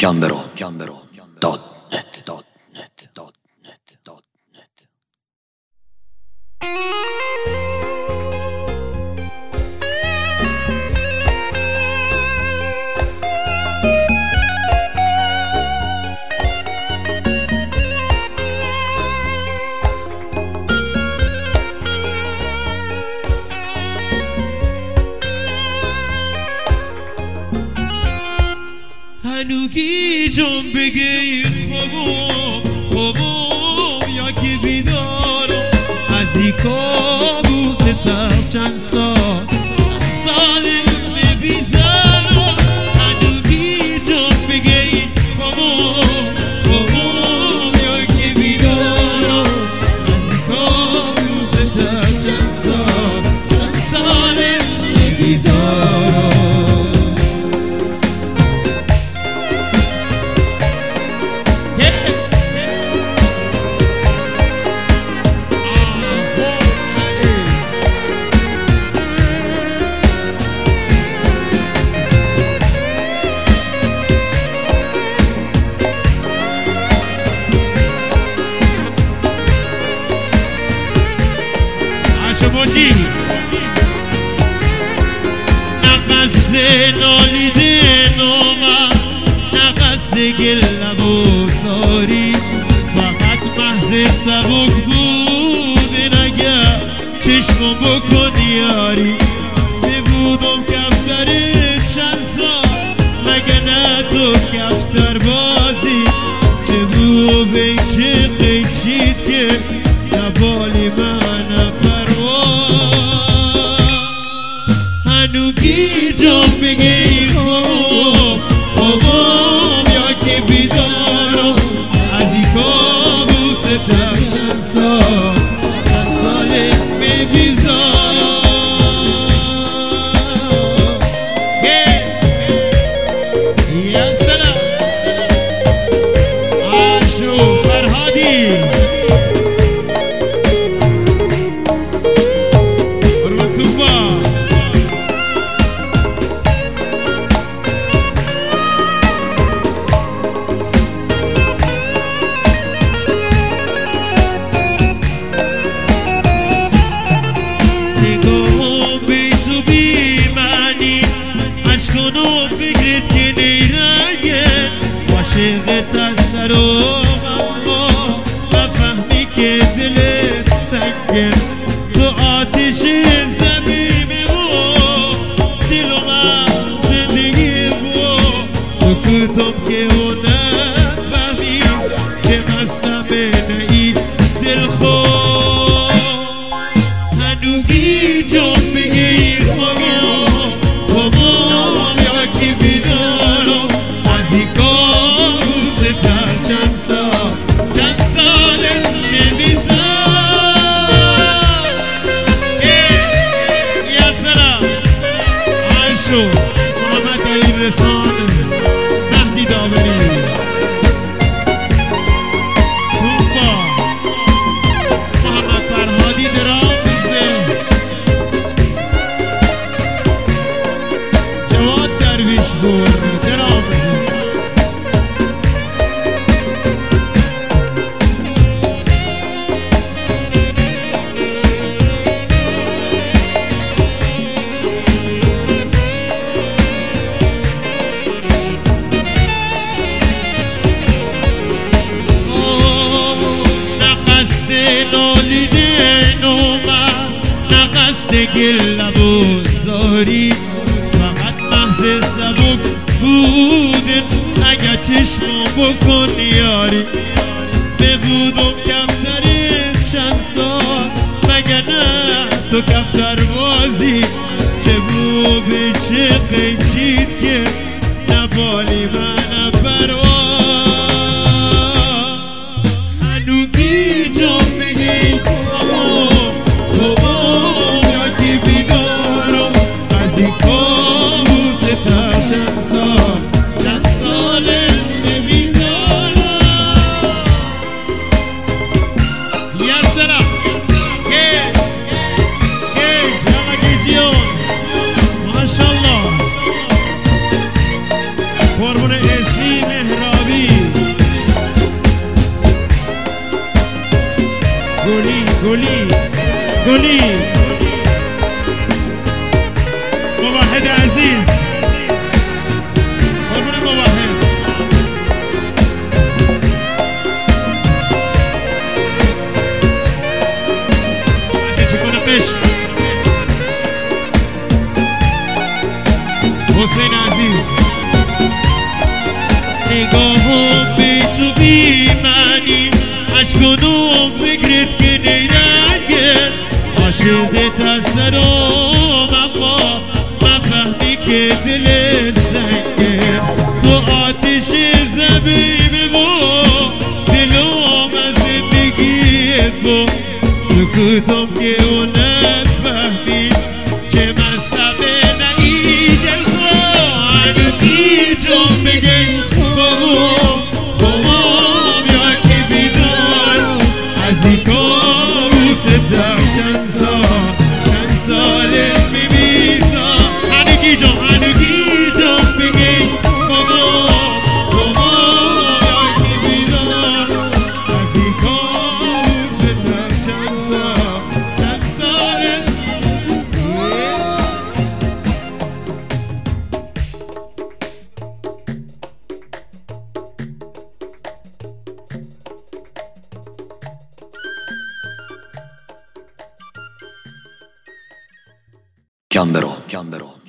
هنوگی جان بگیر خوابم یا که بیدارم از این کابوس تا چند سال بیزارم هنوگی جان بگیر خوابم یا که بیدارم از این کابوس تا چند سال بیزارم موجی نقصد نالیدن اومد نقصد گلم و ساری فقط محض سبک بودن اگر چشم بکن یاری ببودم کفتر چند سال مگه نه تو کفتر بازی چه بود چه قیچید که نبالی من هنوگی جان بگیر خوابم یا که بیدارم از این کابوس تا چند سال بیزارم یا سلام عاشو فرهادی فکرت که نیرنگه عاشقت از سرم اما نفهمی که دلت سنگه تو آتش زمین میمون دلم از زندگی بود سکوتم که هنت فهمی چه مستم نهی دل خود هنوگی جان بگیر محمد علی رسان مهدی داوری توبا محمد فرهادی درامزه جواد درویش گور درامزه نالیدن اومد نقصد گلم و زاری فقط محض سبک بودن اگه چشم بکن یاری ببودم کفتر چند سال مگه نه تو کفتر بازی چه بود چه قیچید که نبالی من پروا هنوگی جان بگی خوابم یا که بیدارم از این کابوس تا چند سال نمیزارم گلی موحد عزیز قربون موحد بچه چکونه قشق حسین عزیز نگاهم به تو بی معنی عشقانو فکرت که نیرنگه عاشقت هستم اما من فهمی که دلت سنگه تو آتش زمین بود دلم از زندگی بود سکوتم که اونت فهمی چه مصبه نایی دل خواهد دیتم بگه خوبم یا که بیدار از این کابوستم چند سال میمیزم هنگی جام بگه خوبم یا که بیدار از این کابوستم چند سال Gambero